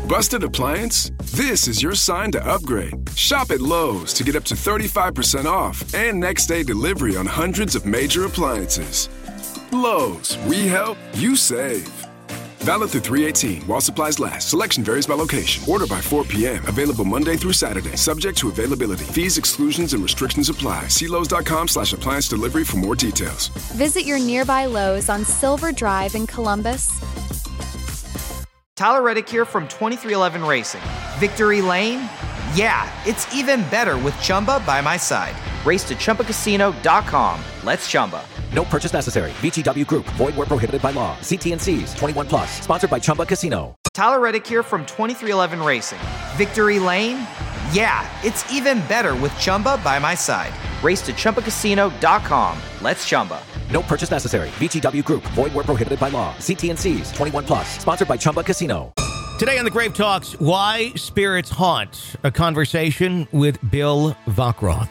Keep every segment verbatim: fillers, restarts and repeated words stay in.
Busted appliance? This is your sign to upgrade. Shop at Lowe's to get up to thirty-five percent off and next day delivery on hundreds of major appliances. Lowe's, we help, you save. Valid through three eighteen while supplies last. Selection varies by location. Order by four p.m. Available Monday through Saturday. Subject to availability. Fees, exclusions, and restrictions apply. See Lowe's.com slash appliance delivery for more details. Visit your nearby Lowe's on Silver Drive in Columbus. Tyler Reddick here from twenty-three eleven Racing. Victory Lane? Yeah, it's even better with Chumba by my side. Race to Chumba Casino dot com. Let's Chumba. No purchase necessary. V G W Group. Void where prohibited by law. See T and C's. twenty-one plus. Sponsored by Chumba Casino. Tyler Reddick here from twenty-three eleven Racing. Victory Lane? Yeah, it's even better with Chumba by my side. Race to Chumba Casino dot com. Let's Chumba. No purchase necessary. V G W Group. Void where prohibited by law. See T and C's. twenty-one plus. Sponsored by Chumba Casino. Today on the Grave Talks, why spirits haunt. A conversation with Bill Vockroth.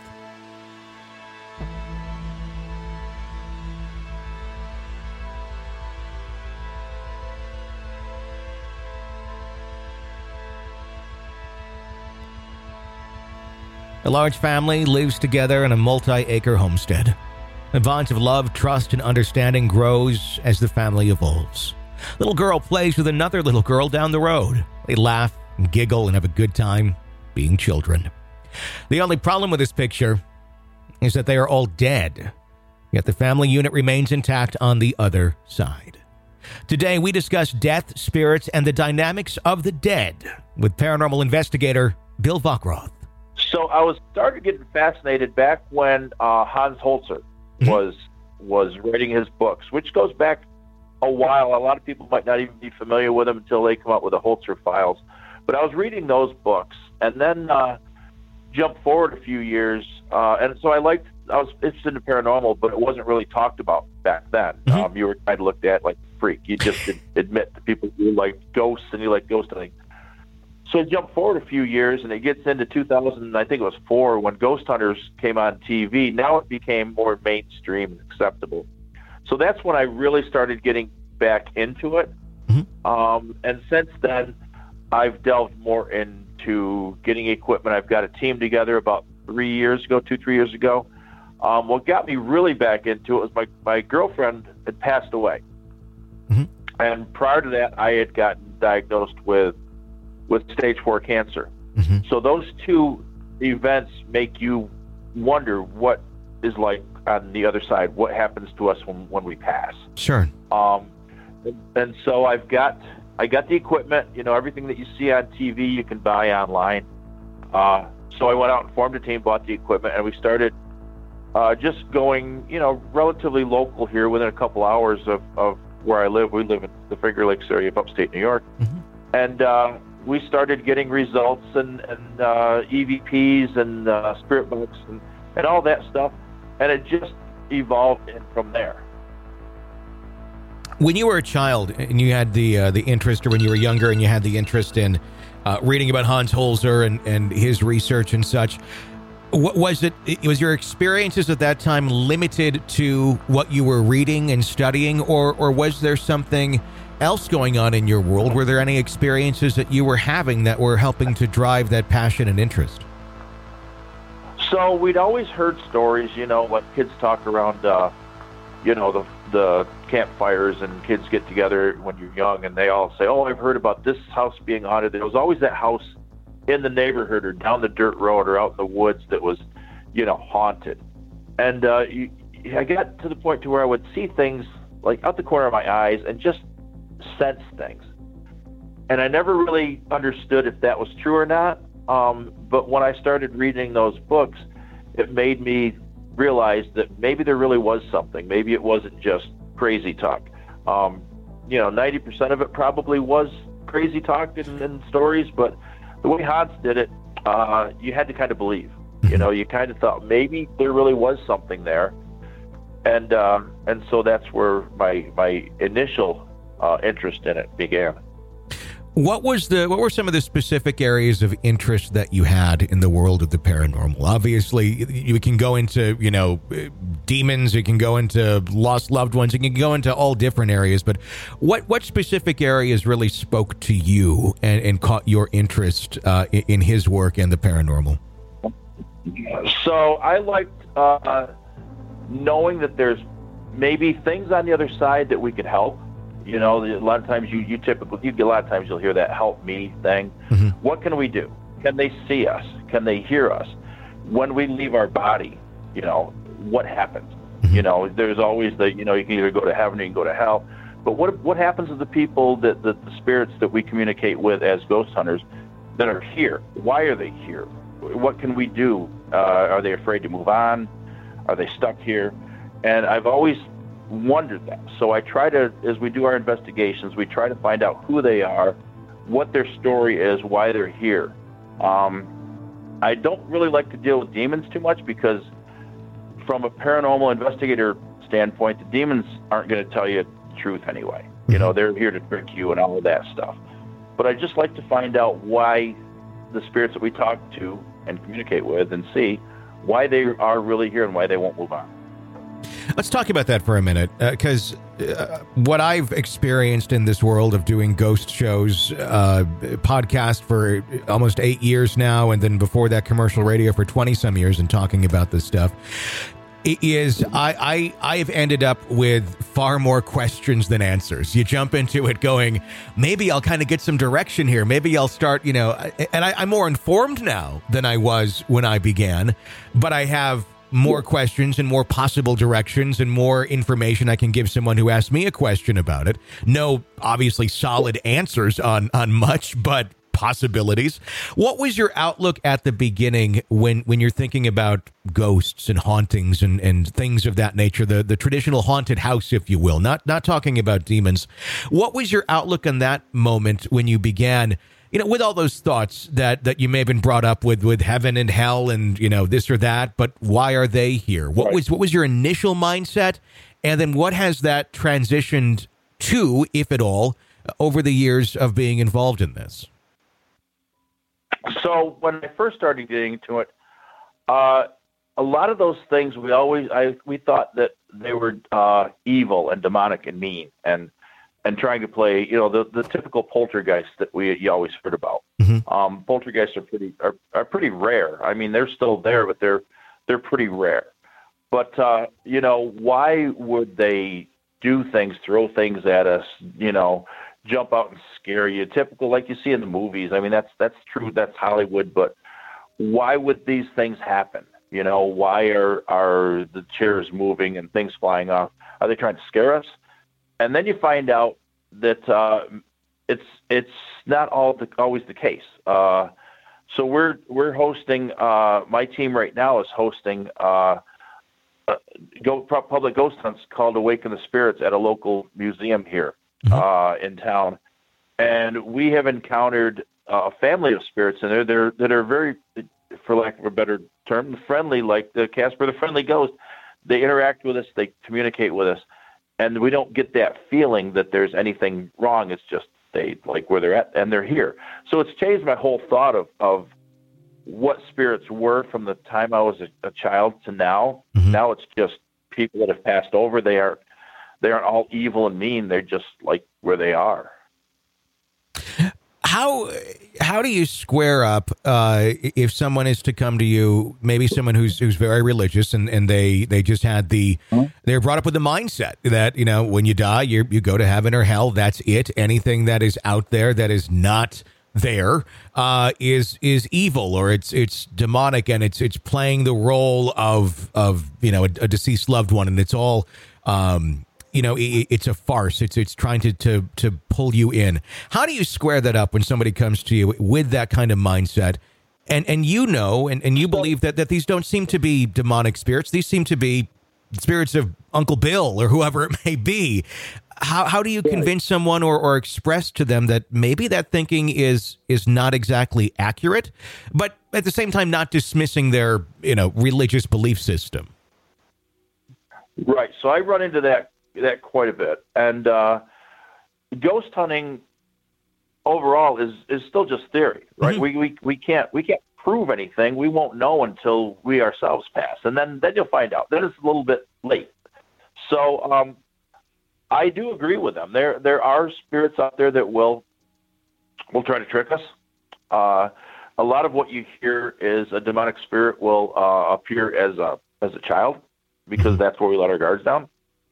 A large family lives together in a multi-acre homestead. The bonds of love, trust, and understanding grows as the family evolves. Little girl plays with another little girl down the road. They laugh and giggle and have a good time being children. The only problem with this picture is that they are all dead, yet the family unit remains intact on the other side. Today, we discuss death, spirits, and the dynamics of the dead with paranormal investigator Bill Vockroth. So I was started getting fascinated back when uh, Hans Holzer was was writing his books, which goes back a while. A lot of people might not even be familiar with them until they come up with the Holzer Files. But I was reading those books, and then uh, jumped forward a few years, uh, and so I liked. I was interested in paranormal, but it wasn't really talked about back then. Mm-hmm. Um, you were kind of looked at like a freak. You just admit to people you like ghosts and you like ghost hunting. So I jumped forward a few years, and it gets into two thousand, I think it was four, when Ghost Hunters came on T V. Now it became more mainstream and acceptable. So that's when I really started getting back into it. Mm-hmm. Um, and since then, I've delved more into getting equipment. I've got a team together about three years ago, two, three years ago. Um, what got me really back into it was my, my girlfriend had passed away. Mm-hmm. And prior to that, I had gotten diagnosed with with stage four cancer. Mm-hmm. So those two events make you wonder what is like on the other side, what happens to us when, when we pass. Sure. Um, and so I've got, I got the equipment, you know, everything that you see on T V, you can buy online. Uh, so I went out and formed a team, bought the equipment, and we started uh, just going, you know, relatively local here within a couple hours of, of where I live. We live in the Finger Lakes area of upstate New York. Mm-hmm. And, uh, we started getting results and, and uh, E V Ps and uh, spirit books and, and all that stuff, and it just evolved in from there. When you were a child and you had the uh, the interest, or when you were younger and you had the interest in uh, reading about Hans Holzer and, and his research and such, what was it? Was your experiences at that time limited to what you were reading and studying, or or was there something else going on in your world? Were there any experiences that you were having that were helping to drive that passion and interest? So we'd always heard stories, you know, like kids talk around, uh, you know, the the campfires, and kids get together when you're young, and they all say, "Oh, I've heard about this house being haunted." There was always that house in the neighborhood or down the dirt road or out in the woods that was, you know, haunted. And uh, you, I got to the point to where I would see things like out the corner of my eyes and just sense things. And I never really understood if that was true or not. Um, but when I started reading those books, it made me realize that maybe there really was something. Maybe it wasn't just crazy talk. Um, you know, ninety percent of it probably was crazy talk and, and stories, but the way Hans did it, uh, you had to kind of believe. You know, you kind of thought maybe there really was something there. And uh, and so that's where my, my initial uh, interest in it began. What was the what were some of the specific areas of interest that you had in the world of the paranormal? Obviously, you can go into, you know, demons, you can go into lost loved ones, you can go into all different areas, but what what specific areas really spoke to you and, and caught your interest uh, in, in his work and the paranormal? So I liked uh, knowing that there's maybe things on the other side that we could help. You know, a lot of times you, you typically, you, a lot of times you'll hear that help me thing. Mm-hmm. What can we do? Can they see us? Can they hear us? When we leave our body, you know, what happens? Mm-hmm. You know, there's always the, you know, you can either go to heaven or you can go to hell. But what what happens to the people, that the, the spirits that we communicate with as ghost hunters that are here? Why are they here? What can we do? Uh, are they afraid to move on? Are they stuck here? And I've always wondered that. So I try to, as we do our investigations, we try to find out who they are, what their story is, why they're here. Um, I don't really like to deal with demons too much because from a paranormal investigator standpoint, the demons aren't going to tell you the truth anyway. You know, they're here to trick you and all of that stuff. But I just like to find out why the spirits that we talk to and communicate with and see why they are really here and why they won't move on. Let's talk about that for a minute, because uh, uh, what I've experienced in this world of doing ghost shows, uh, podcast for almost eight years now, and then before that commercial radio for twenty some years and talking about this stuff, is I, I, I have ended up with far more questions than answers. You jump into it going, maybe I'll kind of get some direction here. Maybe I'll start, you know, and I, I'm more informed now than I was when I began, but I have more questions and more possible directions and more information I can give someone who asks me a question about it. No, obviously solid answers on, on much, but possibilities. What was your outlook at the beginning when, when you're thinking about ghosts and hauntings and, and things of that nature, the, the traditional haunted house, if you will, not, not talking about demons. What was your outlook on that moment when you began, you know, with all those thoughts that, that you may have been brought up with, with heaven and hell and, you know, this or that, but why are they here? What was, what was your initial mindset? And then what has that transitioned to, if at all, over the years of being involved in this? So when I first started getting into it, uh, a lot of those things we always, I, we thought that they were uh, evil and demonic and mean and, and trying to play, you know, the, the typical poltergeist that we you always heard about. Mm-hmm. Um, poltergeists are pretty are, are pretty rare. I mean, they're still there, but they're they're pretty rare. But uh, you know, why would they do things, throw things at us? You know, jump out and scare you? Typical, like you see in the movies. I mean, that's that's true. That's Hollywood. But why would these things happen? You know, why are are the chairs moving and things flying off? Are they trying to scare us? And then you find out that uh, it's it's not all the, always the case. Uh, so we're we're hosting. Uh, my team right now is hosting uh, uh, go, public ghost hunts called Awaken the Spirits at a local museum here mm-hmm. uh, in town, and we have encountered a family of spirits, and they're they're that are very, for lack of a better term, friendly, like the Casper the Friendly Ghost. They interact with us. They communicate with us. And we don't get that feeling that there's anything wrong. It's just they like where they're at and they're here. So it's changed my whole thought of, of what spirits were from the time I was a, a child to now. Mm-hmm. Now it's just people that have passed over. They are, they aren't all evil and mean. They're just like where they are. How how do you square up uh, if someone is to come to you, maybe someone who's who's very religious and, and they, they just had the mm-hmm. they're brought up with the mindset that, you know, when you die, you you go to heaven or hell. That's it. Anything that is out there that is not there uh, is is evil or it's it's demonic and it's it's playing the role of of you know a, a deceased loved one and it's all. Um, You know, it's a farce. It's it's trying to, to to pull you in. How do you square that up when somebody comes to you with that kind of mindset? And and you know, and, and you believe that, that these don't seem to be demonic spirits. These seem to be spirits of Uncle Bill or whoever it may be. How how do you convince someone or, or express to them that maybe that thinking is is not exactly accurate, but at the same time not dismissing their, you know, religious belief system? Right. So I run into that. that quite a bit. And uh, ghost hunting overall is is still just theory, right? Mm-hmm. We, we we can't we can't prove anything. We won't know until we ourselves pass, and then then you'll find out. Then it's a little bit late. So um, I do agree with them. There there are spirits out there that will will try to trick us. Uh, a lot of what you hear is a demonic spirit will uh, appear as a as a child, because that's where we let our guards down.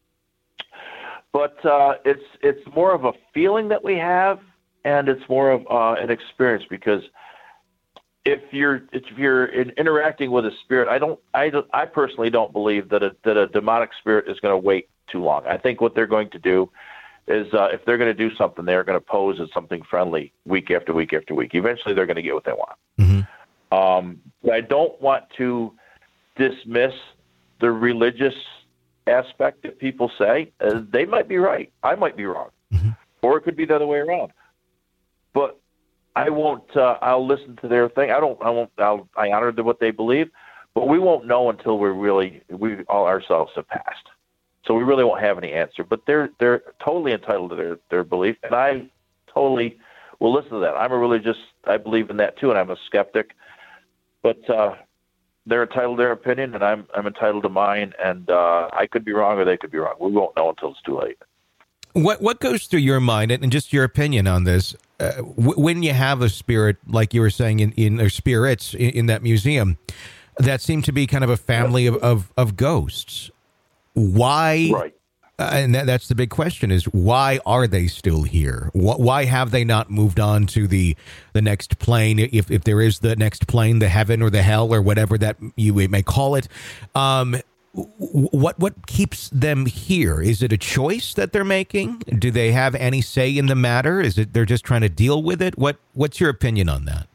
But uh, it's it's more of a feeling that we have, and it's more of uh, an experience. Because if you're if you're in, interacting with a spirit, I don't I, don't, I personally don't believe that a that a demonic spirit is going to wait too long. I think what they're going to do is uh, if they're going to do something, they're going to pose as something friendly week after week after week. Eventually, they're going to get what they want. Mm-hmm. Um, but I don't want to dismiss the religious aspect that people say. Uh, they might be right. I might be wrong. Mm-hmm. Or it could be the other way around. But I won't, uh, I'll listen to their thing. I don't, I won't, I'll, I honor what they believe, but we won't know until we're really, we all ourselves have passed. So we really won't have any answer, but they're, they're totally entitled to their, their belief. And I totally will listen to that. I'm a religious, I believe in that too. And I'm a skeptic, but, uh, they're entitled to their opinion, and I'm I'm entitled to mine, and uh, I could be wrong or they could be wrong. We won't know until it's too late. What what goes through your mind, and just your opinion on this, uh, w- when you have a spirit, like you were saying, in, in or spirits in, in that museum, that seem to be kind of a family of, of, of ghosts, why, right. uh, and that, that's the big question, is why are they still here? Wh- why have they not moved on to the the next plane, if if there is the next plane, the heaven or the hell or whatever that you may call it? Um, what what keeps them here? Is it a choice that they're making? Do they have any say in the matter? Is it they're just trying to deal with it? What what's your opinion on that?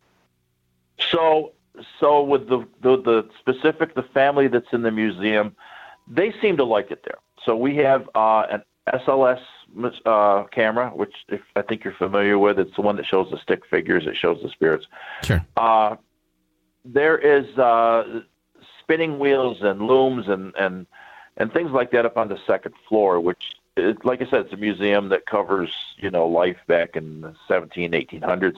So so with the the, the specific the family that's in the museum, they seem to like it there. So we have uh, an S L S uh, camera, which if I think you're familiar with. It's the one that shows the stick figures. It shows the spirits. Sure. Uh, there is uh, spinning wheels and looms and, and and things like that up on the second floor, which, is, like I said, it's a museum that covers, you know, life back in the seventeen, eighteen hundreds.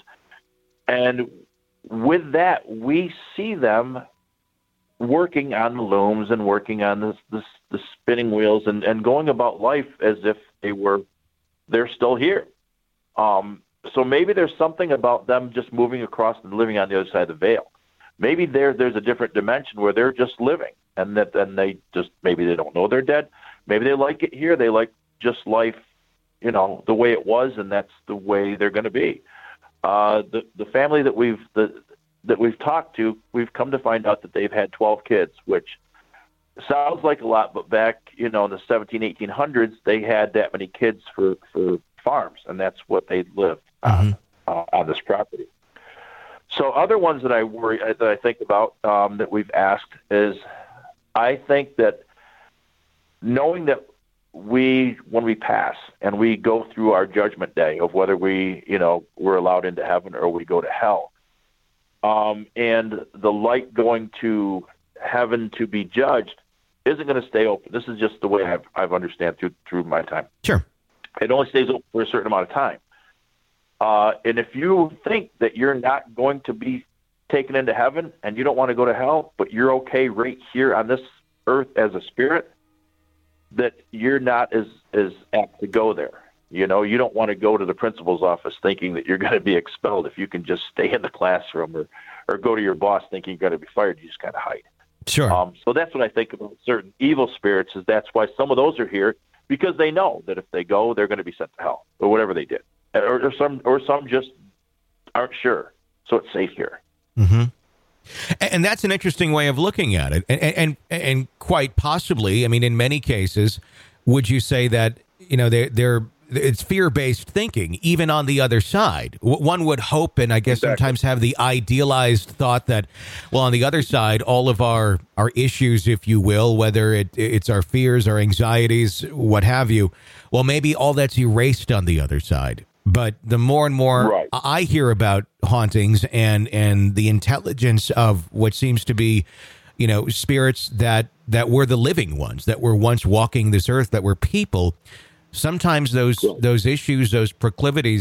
And with that, we see them working on the looms and working on the, the, the spinning wheels and, and going about life as if they were, they're still here. Um, so maybe there's something about them just moving across and living on the other side of the veil. Maybe there there's a different dimension where they're just living, and that and they just, maybe they don't know they're dead. Maybe they like it here. They like just life, you know, the way it was, and that's the way they're going to be. Uh, the the family that we've the that we've talked to, we've come to find out that they've had twelve kids, which sounds like a lot, but back, you know, in the seventeen, eighteen hundreds, they had that many kids for, for farms, and that's what they lived on, mm-hmm. uh, on this property. So other ones that I worry, that I think about, um, that we've asked is, I think that knowing that we, when we pass and we go through our judgment day of whether we, you know, we're allowed into heaven or we go to hell, Um, and the light going to heaven to be judged isn't going to stay open. This is just the way I've, I've understand through through my time. Sure. It only stays open for a certain amount of time. Uh, and if you think that you're not going to be taken into heaven and you don't want to go to hell, but you're okay right here on this earth as a spirit, that you're not as, as apt to go there. You know, you don't want to go to the principal's office thinking that you're going to be expelled if you can just stay in the classroom, or, or go to your boss thinking you're going to be fired. You just kind of hide. Sure. Um, so that's what I think about certain evil spirits, is that's why some of those are here, because they know that if they go, they're going to be sent to hell or whatever they did. Or, or some or some just aren't sure. So it's safe here. Mm-hmm. And that's an interesting way of looking at it. And, and, and quite possibly, I mean, in many cases, would you say that, you know, they're, they're it's fear-based thinking, even on the other side? One would hope, and I guess exactly. sometimes have the idealized thought that, well, on the other side, all of our, our issues, if you will, whether it, it's our fears, our anxieties, what have you, well, maybe all that's erased on the other side. But the more and more right. I hear about hauntings and, and the intelligence of what seems to be, you know, spirits that, that were the living ones, that were once walking this earth, that were people, sometimes those cool. those issues, those proclivities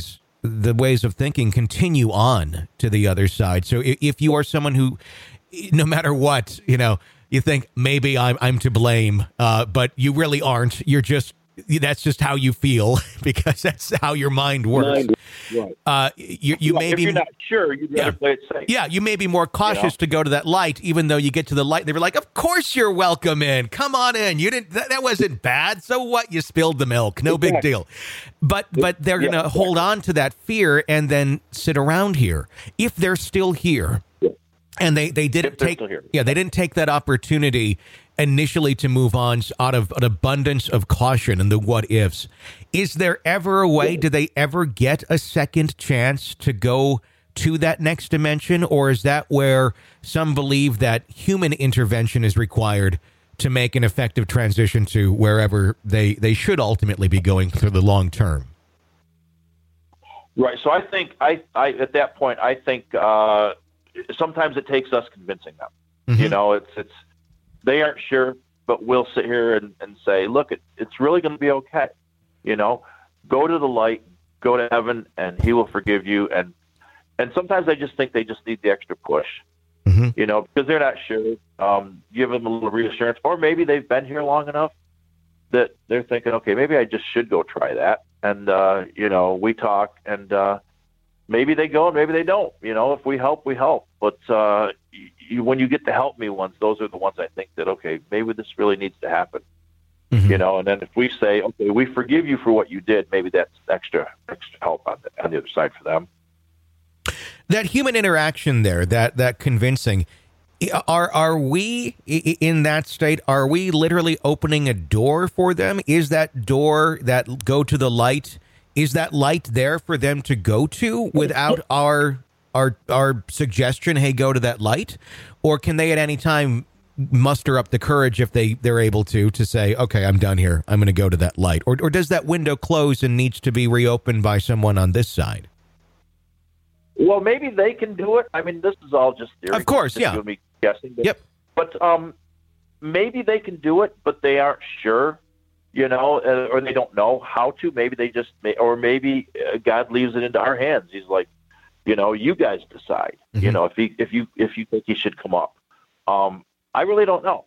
the ways of thinking continue on to the other side. So if, if you are someone who, no matter what, you know, you think maybe I'm I'm to blame, uh, but you really aren't. You're just that's just how you feel because that's how your mind works. Right. Uh, you you well, may if be you're not sure, you'd rather yeah. play it safe. Yeah, you may be more cautious you know? to go to that light, even though you get to the light. They were like, "Of course you're welcome in. Come on in. You didn't. That, that wasn't bad. So what? You spilled the milk. No exactly. big deal." But but they're yeah, going to exactly. hold on to that fear and then sit around here if they're still here. Yeah. And they, they didn't take yeah they didn't take that opportunity initially to move on out of an abundance of caution and the what ifs. Is there ever a way? Do they ever get a second chance to go to that next dimension, or is that where some believe that human intervention is required to make an effective transition to wherever they they should ultimately be going for the long term? Right. So I think I, I at that point I think. Uh, Sometimes it takes us convincing them. Mm-hmm. You know, it's it's they aren't sure, but we'll sit here and, and say, look, it, it's really going to be okay. You know, go to the light, go to heaven, and He will forgive you. And and sometimes I just think they just need the extra push. Mm-hmm. You know, because they're not sure. Um, give them a little reassurance, or maybe they've been here long enough that they're thinking, okay, maybe I just should go try that. And uh, you know, we talk and. Uh, Maybe they go and maybe they don't. You know, if we help, we help. But uh, you, when you get the help me ones, those are the ones I think that, okay, maybe this really needs to happen. Mm-hmm. You know, and then if we say, okay, we forgive you for what you did, maybe that's extra extra help on the, on the other side for them. That human interaction there, that that convincing, are are we in that state? Are we literally opening a door for them? Is that door that go to the light? Is that light there for them to go to without our our our suggestion, hey, go to that light? Or can they at any time muster up the courage if they, they're able to, to say, okay, I'm done here. I'm going to go to that light. Or or does that window close and needs to be reopened by someone on this side? Well, maybe they can do it. I mean, this is all just theory. Of course, yeah. You and me guessing. But, yep. But um, maybe they can do it, but they aren't sure. You know, uh, or they don't know how to. Maybe they just, may, or maybe uh, God leaves it into our hands. He's like, you know, you guys decide. Mm-hmm. You know, if he, if you, if you think he should come up. Um, I really don't know,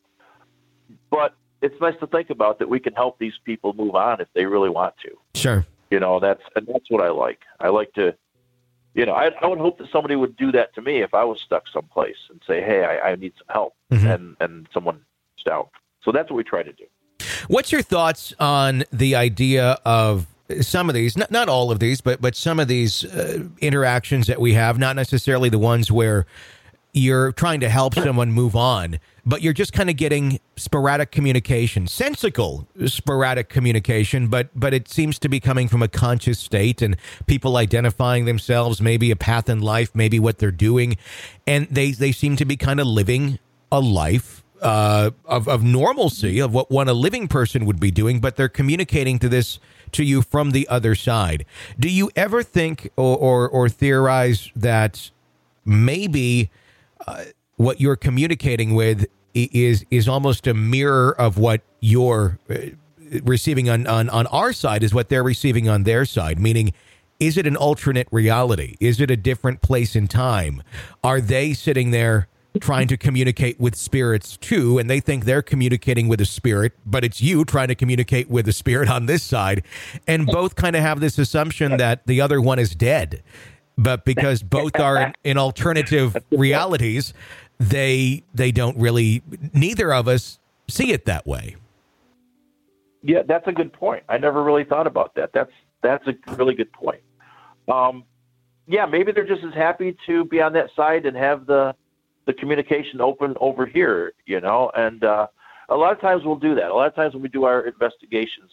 but it's nice to think about that we can help these people move on if they really want to. Sure. You know, that's and that's what I like. I like to, you know, I, I would hope that somebody would do that to me if I was stuck someplace and say, hey, I, I need some help, mm-hmm. and and someone reached out. So that's what we try to do. What's your thoughts on the idea of some of these, not not all of these, but but some of these uh, interactions that we have, not necessarily the ones where you're trying to help someone move on, but you're just kind of getting sporadic communication, sensical sporadic communication, but but it seems to be coming from a conscious state and people identifying themselves, maybe a path in life, maybe what they're doing, and they, they seem to be kind of living a life Uh, of, of normalcy, of what one a living person would be doing, but they're communicating to this to you from the other side. Do you ever think or or, or theorize that maybe uh, what you're communicating with is is almost a mirror of what you're receiving on, on, on our side is what they're receiving on their side? Meaning, is it an alternate reality? Is it a different place in time? Are they sitting there trying to communicate with spirits too, and they think they're communicating with a spirit, but it's you trying to communicate with a spirit on this side, and both kind of have this assumption that the other one is dead, but because both are in, in alternative realities, they they don't really, neither of us see it that way. Yeah, that's a good point. I never really thought about that. That's that's a really good point. Um, yeah, maybe they're just as happy to be on that side and have the the communication open over here, you know, and uh, a lot of times we'll do that. A lot of times when we do our investigations,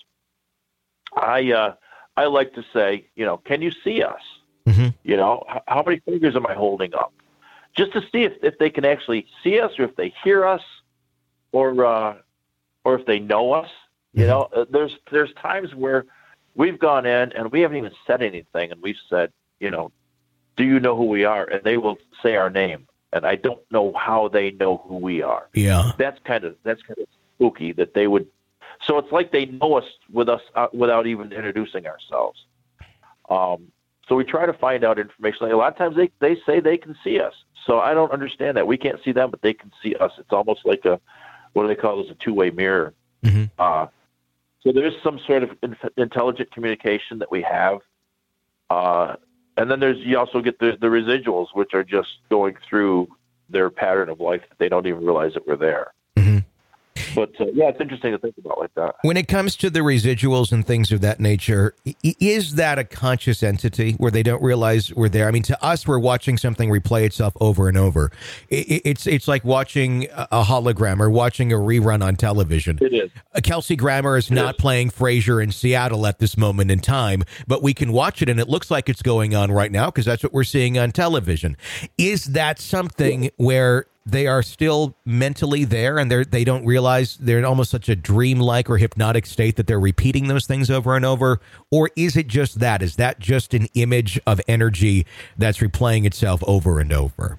I uh, I like to say, you know, can you see us? Mm-hmm. You know, h- how many fingers am I holding up? Just to see if, if they can actually see us, or if they hear us, or uh, or if they know us. Mm-hmm. You know, uh, there's there's times where we've gone in and we haven't even said anything, and we've said, you know, do you know who we are? And they will say our name. And I don't know how they know who we are. Yeah, that's kind of that's kind of spooky that they would. So it's like they know us with us uh, without even introducing ourselves. Um, So we try to find out information. Like a lot of times they, they say they can see us. So I don't understand that. We can't see them, but they can see us. It's almost like a, what do they call this, a two-way mirror. Mm-hmm. Uh, so there's some sort of in- intelligent communication that we have. Uh, and then there's, you also get the, the residuals, which are just going through their pattern of life that they don't even realize that we're there. Mm-hmm. But, uh, yeah, it's interesting to think about like that. When it comes to the residuals and things of that nature, i- is that a conscious entity where they don't realize we're there? I mean, to us, we're watching something replay itself over and over. I- i- It's it's like watching a hologram or watching a rerun on television. It is. Uh, Kelsey Grammer is not is. playing Frasier in Seattle at this moment in time, but we can watch it and it looks like it's going on right now because that's what we're seeing on television. Is that something where they are still mentally there and they they don't realize they're in almost such a dreamlike or hypnotic state that they're repeating those things over and over? Or is it just that? Is that just an image of energy that's replaying itself over and over?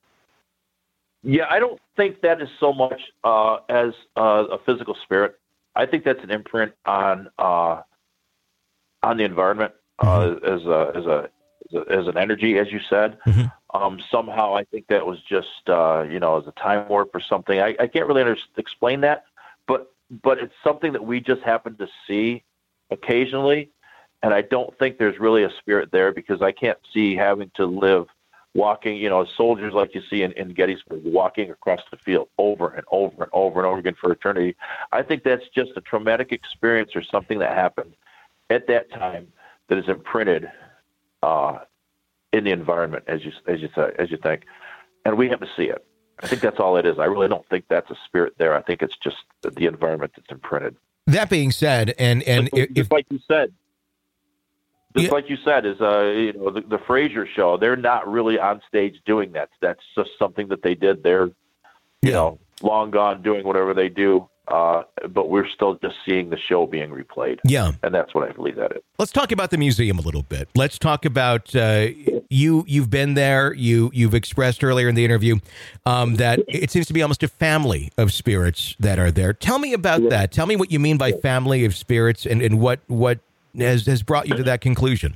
Yeah, I don't think that is so much uh, as uh, a physical spirit. I think that's an imprint on uh, on the environment uh, as a, as a as an energy, as you said. Mm-hmm. Um, somehow, I think that was just uh, you know as a time warp or something. I, I can't really under- explain that, but but it's something that we just happen to see occasionally, and I don't think there's really a spirit there because I can't see having to live walking, you know, soldiers like you see in, in Gettysburg, walking across the field over and over and over and over again for eternity. I think that's just a traumatic experience or something that happened at that time that is imprinted uh, in the environment, as you as you say, as you think, and we have to see it. I think that's all it is. I really don't think that's a spirit there. I think it's just the environment that's imprinted. That being said, and and just, if, just like you said. Just Yeah. like you said, is uh, you know, the, the Frasier show. They're not really on stage doing that. That's just something that they did. They're, you Yeah. know, long gone doing whatever they do. Uh, but we're still just seeing the show being replayed. yeah. And that's what I believe that is. Let's talk about the museum a little bit. Let's talk about uh, you. You've been there. You you've expressed earlier in the interview um, that it seems to be almost a family of spirits that are there. Tell me about that. Tell me what you mean by family of spirits, and, and what what has has brought you to that conclusion.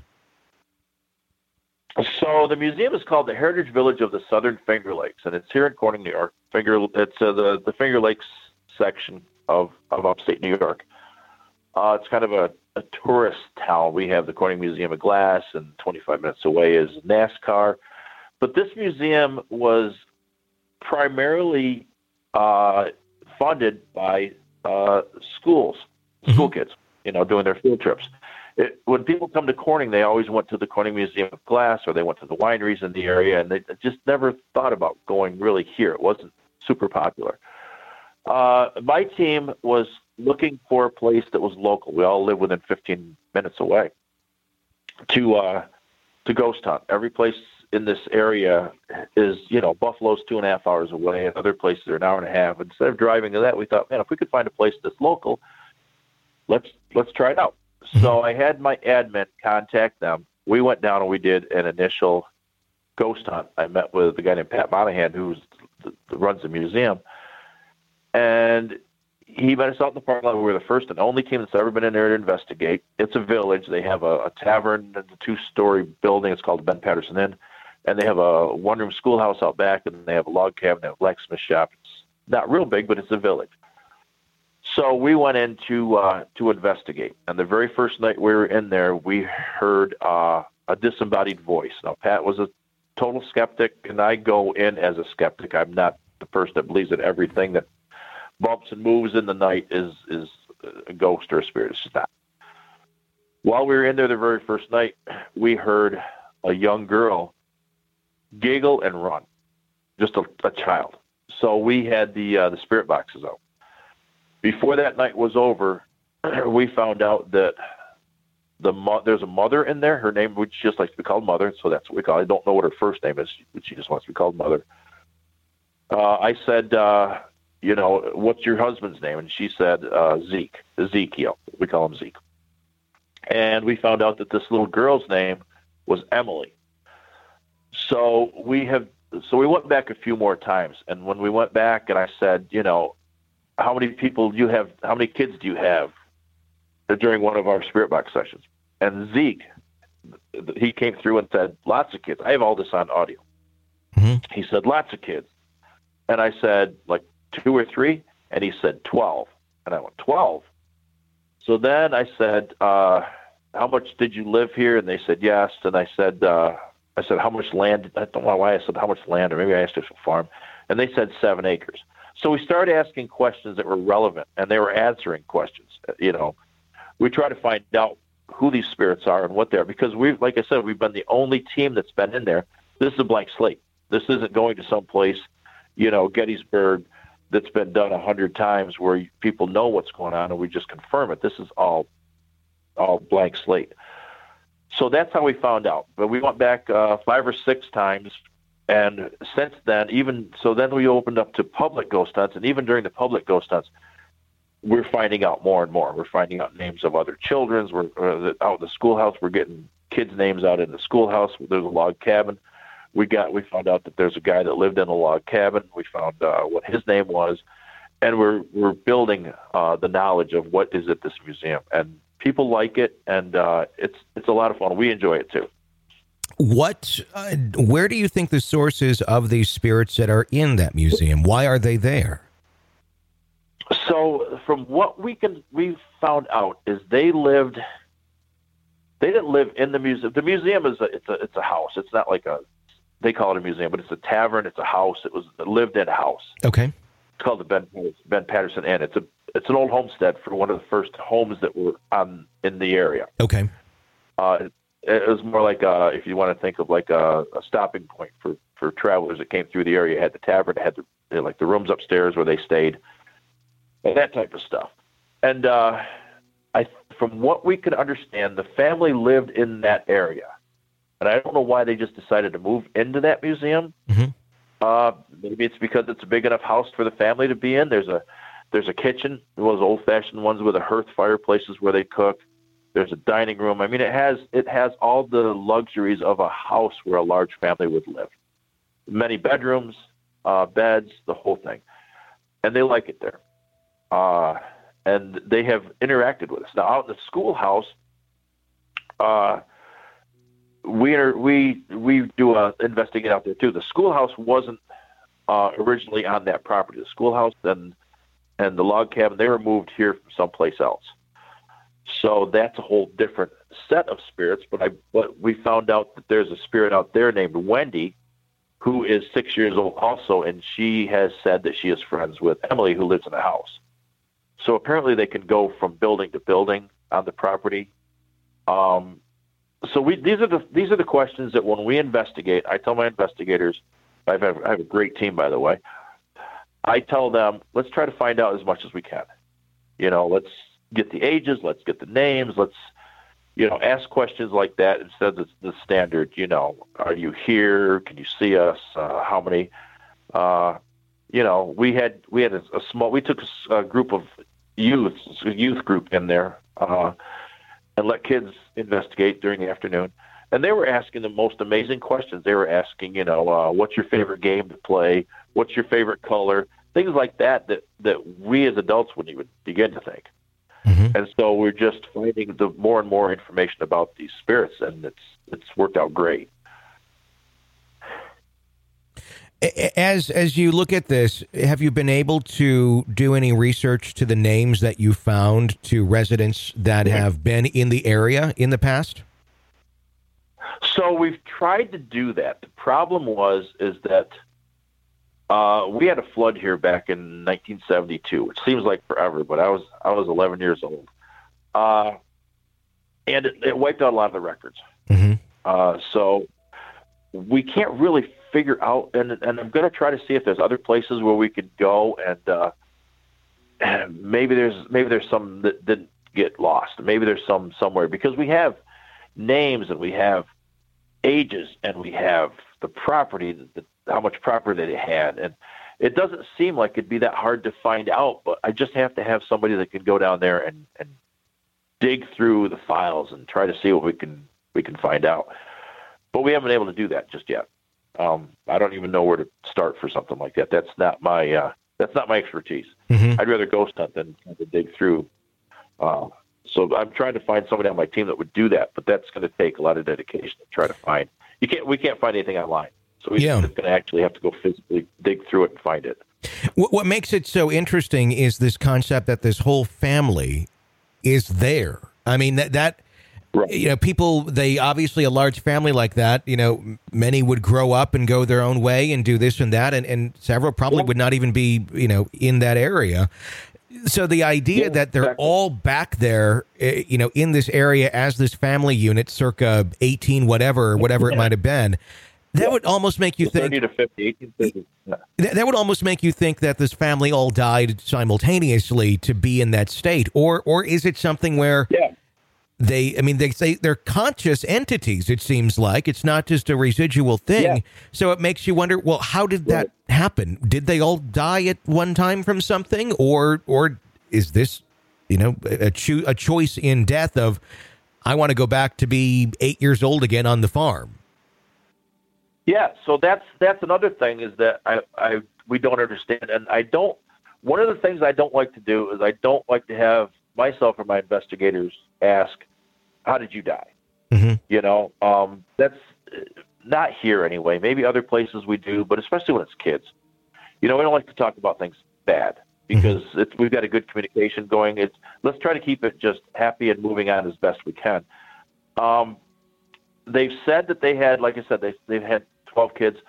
So the museum is called the Heritage Village of the Southern Finger Lakes, and it's here in Corning, New York. Finger, it's uh, the the Finger Lakes section of, of upstate New York. Uh, it's kind of a, a tourist town. We have the Corning Museum of Glass, and twenty-five minutes away is NASCAR. But this museum was primarily uh, funded by uh, schools, school kids, you know, doing their field trips. It, when people come to Corning, they always went to the Corning Museum of Glass, or they went to the wineries in the area, and they just never thought about going really here. It wasn't super popular. Uh, my team was looking for a place that was local. We all live within fifteen minutes away to uh, to ghost hunt. Every place in this area is, you know, Buffalo's two and a half hours away, and other places are an hour and a half. Instead of driving to that, we thought, man, if we could find a place that's local, let's let's try it out. So I had my admin contact them. We went down and we did an initial ghost hunt. I met with a guy named Pat Monahan, who runs the museum. And he met us out in the parking lot. We were the first and only team that's ever been in there to investigate. It's a village. They have a, a tavern and a two-story building. It's called the Ben Patterson Inn. And they have a one-room schoolhouse out back, and they have a log cabin, they have a blacksmith shop. It's not real big, but it's a village. So we went in to, uh, to investigate. And the very first night we were in there, we heard uh, a disembodied voice. Now, Pat was a total skeptic, and I go in as a skeptic. I'm not the person that believes that everything that bumps and moves in the night is is a ghost or a spirit. It's just not. While we were in there the very first night, we heard a young girl giggle and run, just a, a child. So we had the uh, the spirit boxes out. Before that night was over, we found out that the mo- there's a mother in there. Her name would just like to be called Mother, so that's what we call it. I don't know what her first name is, but she just wants to be called Mother. Uh, I said, uh, you know, what's your husband's name? And she said, uh, Zeke, Ezekiel. We call him Zeke. And we found out that this little girl's name was Emily. So we have, so we went back a few more times. And when we went back and I said, you know, how many people do you have, how many kids do you have during one of our spirit box sessions? And Zeke he came through and said, lots of kids. I have all this on audio. Mm-hmm. He said, lots of kids. And I said, like two or three? And he said, twelve. And I went, twelve? So then I said, uh, how much did you live here? And they said, yes. And I said, uh, I said, how much land? I don't know why I said how much land, or maybe I asked if it's a farm. And they said seven acres. So we started asking questions that were relevant, and they were answering questions. You know, we try to find out who these spirits are and what they are, because we've, like I said, we've been the only team that's been in there. This is a blank slate. This isn't going to someplace, you know, Gettysburg, that's been done a hundred times where people know what's going on and we just confirm it. This is all, all blank slate. So that's how we found out. But we went back uh, five or six times, and since then, even so, then we opened up to public ghost hunts, and even during the public ghost hunts, we're finding out more and more. We're finding out names of other children's. We're uh, out in the schoolhouse. We're getting kids' names out in the schoolhouse. There's a log cabin. We got. We found out that there's a guy that lived in a log cabin. We found uh, what his name was, and we're we're building uh, the knowledge of what is at this museum. And people like it, and uh, it's it's a lot of fun. We enjoy it too. What? Uh, where do you think the source is of these spirits that are in that museum? Why are they there? So, from what we can we found out is they lived. They didn't live in the museum. The museum is a it's a it's a house. It's not like a. They call it a museum, but it's a tavern. It's a house. It was a lived-in house. Okay. It's called the Ben Ben Patterson Inn. It's a it's an old homestead for one of the first homes that were on in the area. Okay. Uh, it, it was more like a, if you want to think of like a, a stopping point for, for travelers that came through the area. It had the tavern, it had the, like the rooms upstairs where they stayed, and that type of stuff. And uh, I, from what we could understand, the family lived in that area. And I don't know why they just decided to move into that museum. Mm-hmm. Uh, maybe it's because it's a big enough house for the family to be in. There's a there's a kitchen, those old-fashioned ones with a hearth fireplaces where they cook. There's a dining room. I mean, it has it has all the luxuries of a house where a large family would live. Many bedrooms, uh, beds, the whole thing. And they like it there. Uh, and they have interacted with us. Now, out in the schoolhouse, uh, We are, we we do a investigate out there too. The schoolhouse wasn't uh, originally on that property. The schoolhouse and and the log cabin, they were moved here from someplace else. So that's a whole different set of spirits. But I but we found out that there's a spirit out there named Wendy, who is six years old also, and she has said that she is friends with Emily, who lives in the house. So apparently they can go from building to building on the property. Um, So we these are the these are the questions that when we investigate, I tell my investigators, I have, I have a great team, by the way. I tell them, let's try to find out as much as we can. You know, let's get the ages, let's get the names, let's, you know, ask questions like that instead of the standard, you know, are you here? Can you see us? Uh, how many? Uh, you know, we had we had a, a small. We took a, a group of youth, a youth group in there. Uh, and let kids investigate during the afternoon. And they were asking the most amazing questions. They were asking, you know, uh, what's your favorite game to play? What's your favorite color? Things like that that, that we as adults wouldn't even begin to think. Mm-hmm. And so we're just finding the more and more information about these spirits, and it's it's worked out great. As as you look at this, have you been able to do any research to the names that you found to residents that have been in the area in the past? So we've tried to do that. The problem was is that uh, we had a flood here back in nineteen seventy-two, which seems like forever, but I was I was eleven years old, uh, and it, it wiped out a lot of the records. Mm-hmm. Uh, so we can't really figure out, and and I'm going to try to see if there's other places where we could go, and uh, maybe there's maybe there's some that didn't get lost. Maybe there's some somewhere, because we have names and we have ages and we have the property, the, how much property they had, and it doesn't seem like it'd be that hard to find out. But I just have to have somebody that can go down there and, and dig through the files and try to see what we can we can find out. But we haven't been able to do that just yet. Um, I don't even know where to start for something like that. That's not my uh, that's not my expertise. Mm-hmm. I'd rather ghost hunt than to dig through uh, So I'm trying to find somebody on my team that would do that, but that's going to take a lot of dedication to try to find. You can't. We can't find anything online, so we're Yeah. going to actually have to go physically dig through it and find it. What, what makes it so interesting is this concept that this whole family is there. I mean, that, that Right. you know, people, they obviously a large family like that, you know, m- many would grow up and go their own way and do this and that. And, and several probably would not even be, you know, in that area. So the idea Yeah, that they're exactly. all back there, uh, you know, in this area as this family unit, circa eighteen, whatever, or whatever it Yeah. might have been, that would almost make you think, thirty to fifty, eighteen, fifty. Yeah. Th- that would almost make you think that this family all died simultaneously to be in that state, or or is it something where Yeah. they? I mean, they say they're conscious entities. It seems like it's not just a residual thing. Yeah. So it makes you wonder. Well, how did that happen? Did they all die at one time from something, or or is this, you know, a cho- a choice in death of I want to go back to be eight years old again on the farm? Yeah, so that's that's another thing is that I, I we don't understand, and I don't. One of the things I don't like to do is I don't like to have myself or my investigators ask, "How did you die?" Mm-hmm. You know, um, that's uh, not here anyway. Maybe other places we do, but especially when it's kids. You know, we don't like to talk about things bad because it's, we've got a good communication going. It's let's try to keep it just happy and moving on as best we can. Um, they've said that they had, like I said, they they've had twelve kids.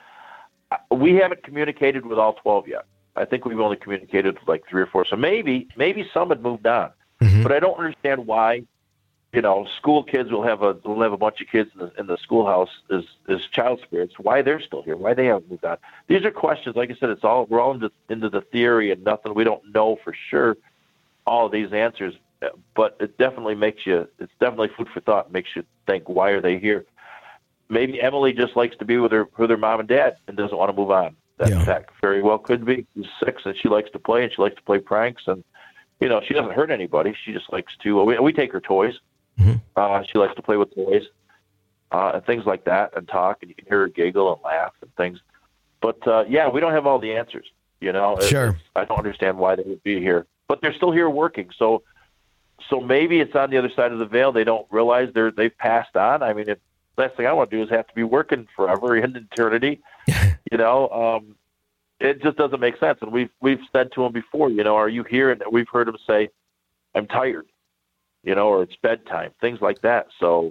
We haven't communicated with all twelve yet. I think we've only communicated with like three or four. So maybe maybe some had moved on, Mhm. but I don't understand why. You know, school kids will have a will have a bunch of kids in the in the schoolhouse as as child spirits. Why they're still here? Why they haven't moved on? These are questions. Like I said, it's all we're all into, into the theory and nothing. We don't know for sure all of these answers, but it definitely makes you. It's definitely food for thought. It makes you think, why are they here? Maybe Emily just likes to be with her with her mom and dad and doesn't want to move on. That, Yeah. that very well could be. She's six and she likes to play and she likes to play pranks and you know she doesn't hurt anybody. She just likes to. We, we take her toys. Mhm. Uh, she likes to play with toys uh, and things like that and talk, and you can hear her giggle and laugh and things. But, uh, yeah, we don't have all the answers, you know. It's- Sure. I don't understand why they would be here. But they're still here working. So so maybe it's on the other side of the veil. They don't realize they're, they've passed on. I mean, if, last thing I want to do is have to be working forever in eternity, you know. Um, it just doesn't make sense. And we've, we've said to them before, you know, are you here? And we've heard them say, I'm tired. You know, or it's bedtime, things like that. So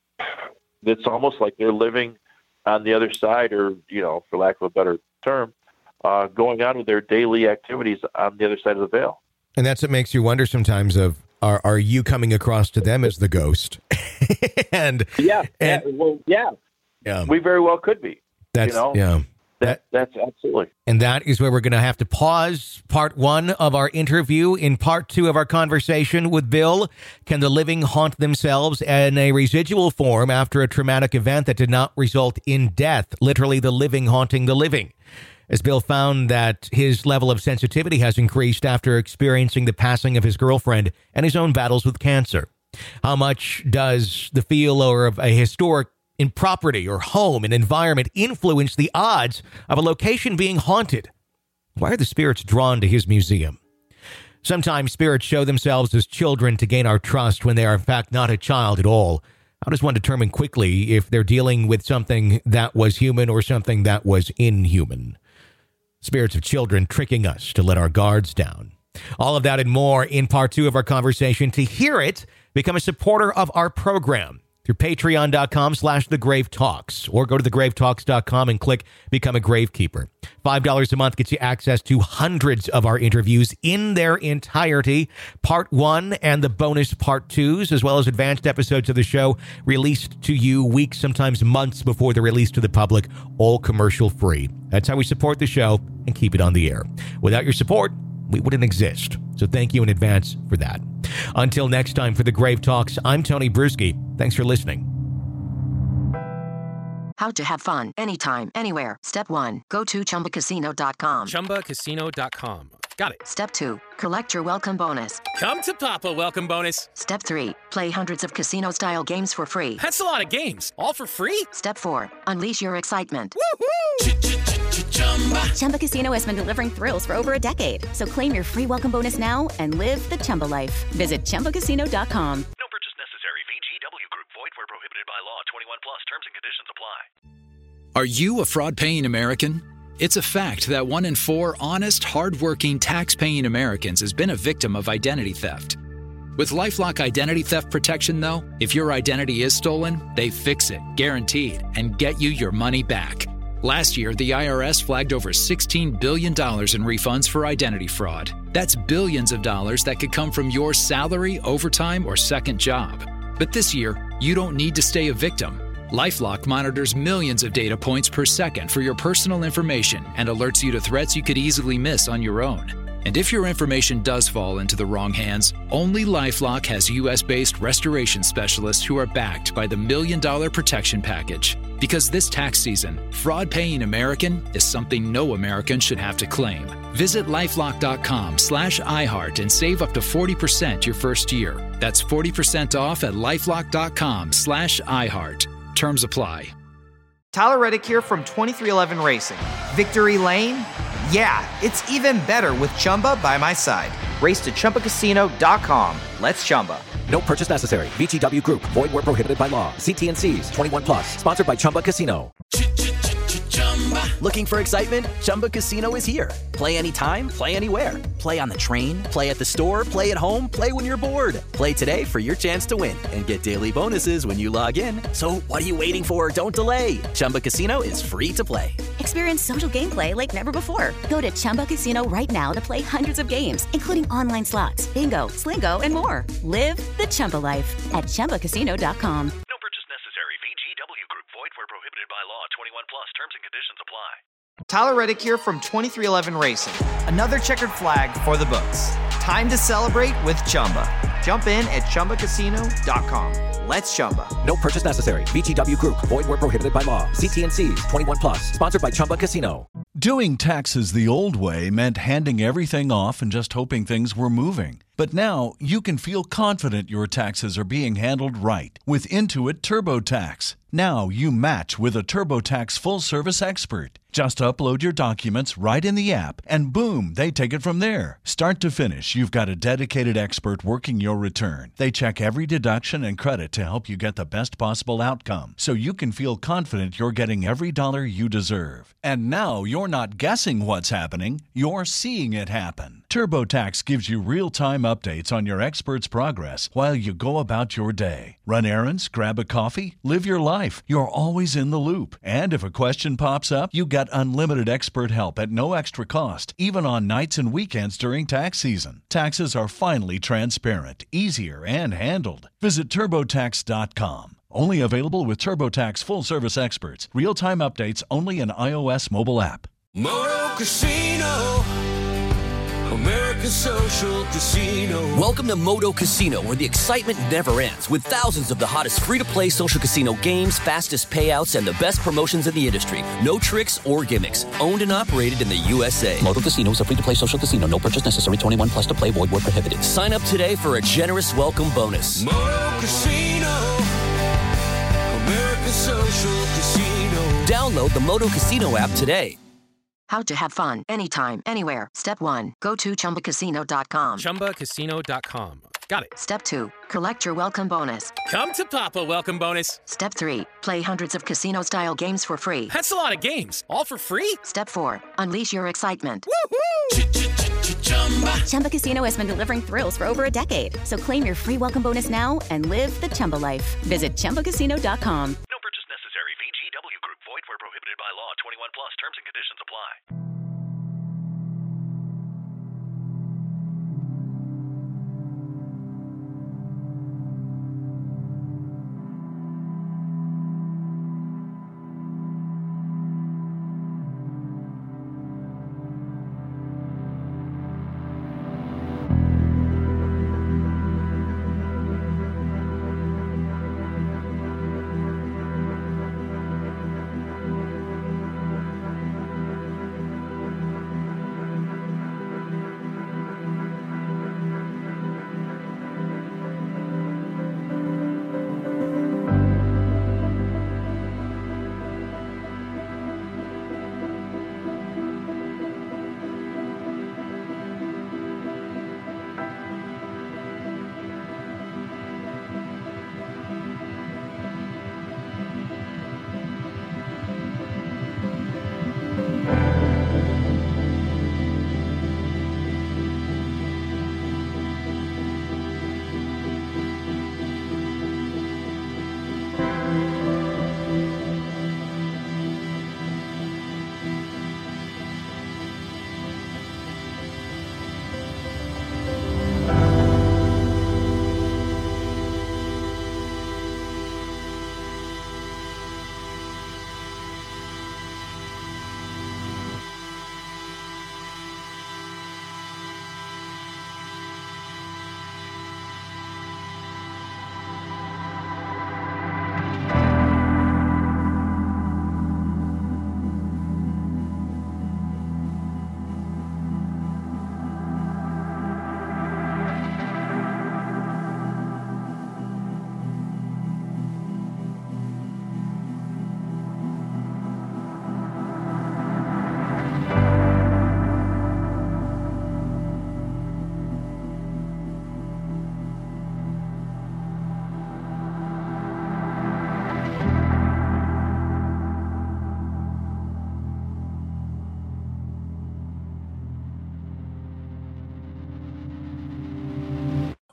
it's almost like they're living on the other side, or, you know, for lack of a better term, uh, going on with their daily activities on the other side of the veil. And that's what makes you wonder sometimes of, are are you coming across to them as the ghost? and Yeah. and yeah, well, yeah. yeah, We very well could be. that's you know, yeah. That, that's absolutely. And that is where we're going to have to pause part one of our interview. In part two of our conversation with Bill, can the living haunt themselves in a residual form after a traumatic event that did not result in death? Literally the living haunting the living. As Bill found that his level of sensitivity has increased after experiencing the passing of his girlfriend and his own battles with cancer. How much does the feel or of a historic in property or home and environment influence the odds of a location being haunted? Why are the spirits drawn to his museum? Sometimes spirits show themselves as children to gain our trust when they are in fact not a child at all. How does one determine quickly if they're dealing with something that was human or something that was inhuman? Spirits of children tricking us to let our guards down. All of that and more in part two of our conversation. To hear it, become a supporter of our program through patreon.com slash the grave talks, or go to the grave talks dot com and click Become a Gravekeeper. five dollars a month gets you access to hundreds of our interviews in their entirety, part one and the bonus part twos, as well as advanced episodes of the show released to you weeks, sometimes months before they're released to the public, all commercial free. That's how we support the show and keep it on the air. Without your support, we wouldn't exist. So thank you in advance for that. Until next time for the Grave Talks, I'm Tony Bruschi. Thanks for listening. How to have fun anytime, anywhere. Step one, go to chumba casino dot com. chumba casino dot com. Got it. Step two, collect your welcome bonus. Come to Papa welcome bonus. Step three, play hundreds of casino-style games for free. That's a lot of games. All for free? Step four, unleash your excitement. Woohoo! Chumba Casino has been delivering thrills for over a decade. So claim your free welcome bonus now and live the Chumba life. Visit Chumba Casino dot com. No purchase necessary. V G W Group. Void where prohibited by law. twenty-one plus. Terms and conditions apply. Are you a fraud-paying American? It's a fact that one in four honest, hard-working, tax-paying Americans has been a victim of identity theft. With LifeLock Identity Theft Protection, though, if your identity is stolen, they fix it, guaranteed, and get you your money back. Last year, the I R S flagged over sixteen billion dollars in refunds for identity fraud. That's billions of dollars that could come from your salary, overtime, or second job. But this year, you don't need to stay a victim. LifeLock monitors millions of data points per second for your personal information and alerts you to threats you could easily miss on your own. And if your information does fall into the wrong hands, only LifeLock has U S-based restoration specialists who are backed by the Million Dollar Protection Package. Because this tax season, fraud-paying American is something no American should have to claim. Visit LifeLock.com slash iHeart and save up to forty percent your first year. That's forty percent off at LifeLock.com slash iHeart. Terms apply. Tyler Reddick here from twenty-three eleven Racing. Victory Lane? Yeah, it's even better with Chumba by my side. Race to Chumba Casino dot com. Let's Chumba. No purchase necessary. V G W Group. Void where prohibited by law. See T and C's. twenty-one plus. Sponsored by Chumba Casino. Looking for excitement? Chumba Casino is here. Play anytime, play anywhere. Play on the train, play at the store, play at home, play when you're bored. Play today for your chance to win and get daily bonuses when you log in. So what are you waiting for? Don't delay. Chumba Casino is free to play. Experience social gameplay like never before. Go to Chumba Casino right now to play hundreds of games, including online slots, bingo, Slingo, and more. Live the Chumba life at Chumba Casino dot com. No purchase necessary. V G W Group. Void where prohibited by law. twenty-one plus. Terms and conditions apply. Tyler Reddick here from twenty-three eleven Racing. Another checkered flag for the books. Time to celebrate with Chumba. Jump in at Chumba Casino dot com. Let's Chumba. No purchase necessary. V G W Group. Void where prohibited by law. See T and C's. twenty-one plus. Sponsored by Chumba Casino. Doing taxes the old way meant handing everything off and just hoping things were moving. But now you can feel confident your taxes are being handled right with Intuit TurboTax. Now you match with a TurboTax full-service expert. Just upload your documents right in the app, and boom, they take it from there. Start to finish, you've got a dedicated expert working your return. They check every deduction and credit to help you get the best possible outcome, so you can feel confident you're getting every dollar you deserve. And now you're not guessing what's happening, you're seeing it happen. TurboTax gives you real-time updates on your expert's progress while you go about your day. Run errands, grab a coffee, live your life. You're always in the loop. And if a question pops up, you get unlimited expert help at no extra cost, even on nights and weekends during tax season. Taxes are finally transparent, easier, and handled. Visit TurboTax dot com. Only available with TurboTax full-service experts. Real-time updates only in iOS mobile app. Moto Casino. America's Social Casino. Welcome to Moto Casino, where the excitement never ends, with thousands of the hottest free-to-play social casino games, fastest payouts, and the best promotions in the industry. No tricks or gimmicks. Owned and operated in the U S A. Moto Casino is a free-to-play social casino. No purchase necessary. twenty-one plus to play. Void where prohibited. Sign up today for a generous welcome bonus. Moto Casino. America's Social Casino. Download the Moto Casino app today. How to have fun anytime, anywhere. Step one, go to Chumba Casino dot com. Chumba Casino dot com. Got it. Step two, collect your welcome bonus. Come to Papa welcome bonus. Step three, play hundreds of casino-style games for free. That's a lot of games. All for free? Step four, unleash your excitement. Woohoo! Chumba Casino has been delivering thrills for over a decade. So claim your free welcome bonus now and live the Chumba life. Visit Chumba Casino dot com. No purchase necessary. V G W Group. Void where prohibited by law. twenty-one plus. Terms and conditions apply.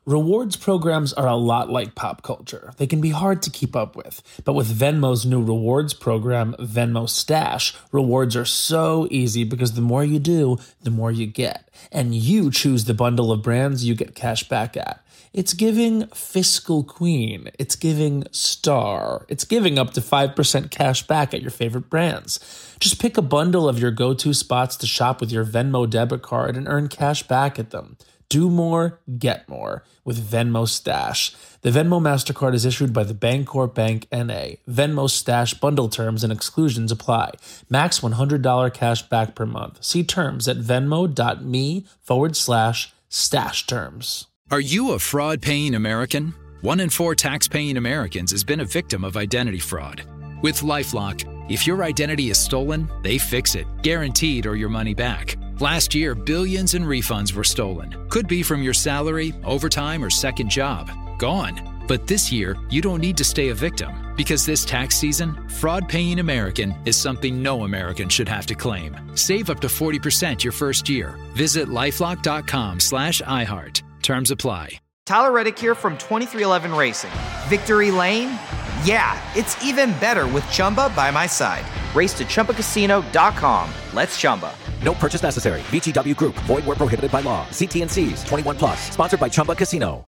Rewards programs are a lot like pop culture. They can be hard to keep up with. But with Venmo's new rewards program, Venmo Stash, rewards are so easy because the more you do, the more you get. And you choose the bundle of brands you get cash back at. It's giving fiscal queen. It's giving star. It's giving up to five percent cash back at your favorite brands. Just pick a bundle of your go-to spots to shop with your Venmo debit card and earn cash back at them. Do more, get more with Venmo Stash. The Venmo MasterCard is issued by the Bancorp Bank N A. Venmo Stash bundle terms and exclusions apply. Max one hundred dollars cash back per month. See terms at venmo.me forward slash stash terms. Are you a fraud-paying American? One in four tax-paying Americans has been a victim of identity fraud. With LifeLock, if your identity is stolen, they fix it, guaranteed, or your money back. Last year, billions in refunds were stolen. Could be from your salary, overtime, or second job. Gone. But this year, you don't need to stay a victim. Because this tax season, fraud-paying American is something no American should have to claim. Save up to forty percent your first year. Visit LifeLock.com slash iHeart. Terms apply. Tyler Reddick here from twenty-three eleven Racing. Victory Lane? Yeah, it's even better with Chumba by my side. Race to Chumba Casino dot com. Let's Chumba. No purchase necessary. V G W Group. Void where prohibited by law. See T N Cs. twenty-one plus. Sponsored by Chumba Casino.